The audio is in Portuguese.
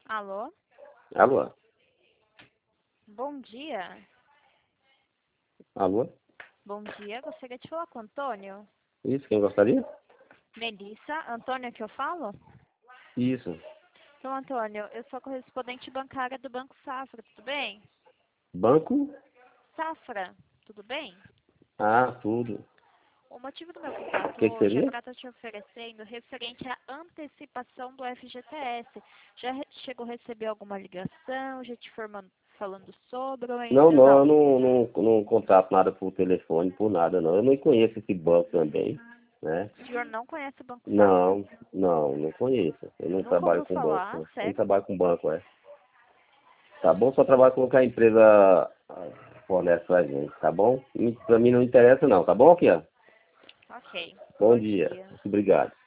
Alô? Alô? Bom dia. Alô? Bom dia, gostaria de falar com o Antônio. Isso, quem gostaria? Melissa, Antônio que eu falo? Isso. Então, Antônio, eu sou correspondente bancária do Banco Safra, tudo bem? Banco? Safra, tudo bem? Ah, tudo. O motivo do meu O contato que que hoje é seria? para estar te oferecendo referente à antecipação do FGTS. Já chegou a receber alguma ligação, já te falando sobre ou Não, ainda não, eu não? não contrato nada por telefone, por nada, não. Eu não conheço esse banco também, né? O senhor não conhece o Banco Safra? Não conheço. Eu não Nunca trabalho ouviu com banco, falar, não. Eu não certo? trabalho com banco, é. Tá bom? Só trabalho com o que a empresa fornece pra gente, tá bom? Pra mim não interessa não, tá bom, Kia? Ok. Bom Bom dia. dia. Muito obrigado.